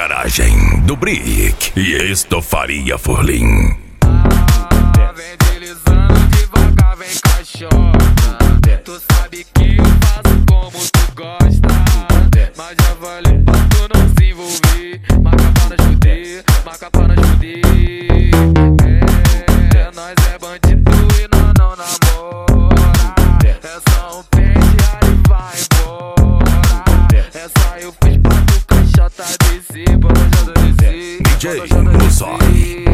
Garagem do Brick e Estofaria Furlim. Vem deslizando devagar, vem cachorra. Tu sabe que eu faço como tu gosta, mas já falei pra tu não se envolver. Marca para juder, marca para juder. É, nós é bandido e nós não namora. É só um pente aí vai embora. É só eu fiz pra tu caixota descer, pra eu já descer. DJ Mussoi.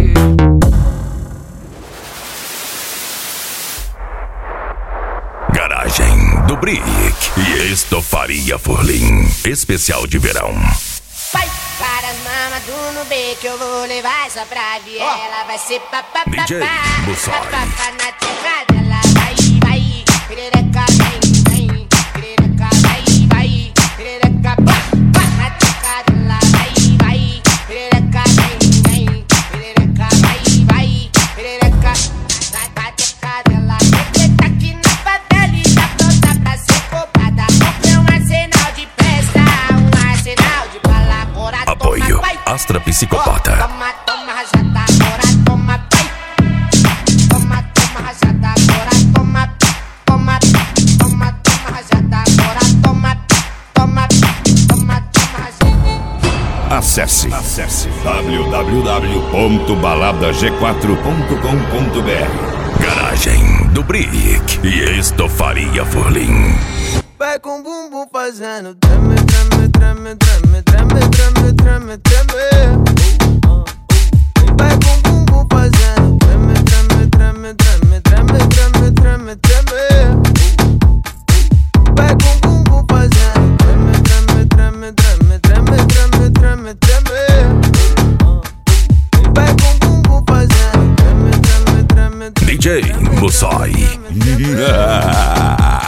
Garagem do Brick e Estofaria Furlim. Especial de verão. Vai para as mamas do Nubê que eu vou levar essa pra viela. Vai ser papapá, DJ Mussoi. papapá na terra dela. Vai, vai, perereca, vem, vem. Perereca, vai, vai. Perereca, pá, pá na terra dela. Vai, vai, perereca, vem, vem. Perereca, vai, vai. Perereca na terra dela. Tá aqui na favela e tá pronta pra ser cobrada. Comprei um arsenal de festa, um arsenal de bala. Apoio Astra Psicopata. Toma, toma, rajada, agora toma, vai. Toma, toma, rajada, agora toma. Toma, toma, toma, rajada, agora toma. Toma, toma, toma, rajada. Acesse www.baladag4.com.br. Garagem do Brick e Estofaria Furlim. Vai com o bumbum fazendo treme, treme, treme, treme, treme, treme, treme, treme. Vai com o bumbum fazendo treme, treme, treme, treme, treme, treme, treme, treme. Vai com o bumbum fazendo treme, treme, treme, treme, treme, treme, treme, treme. Vai com o bumbum fazendo treme, treme, treme, treme. DJ Mussoi.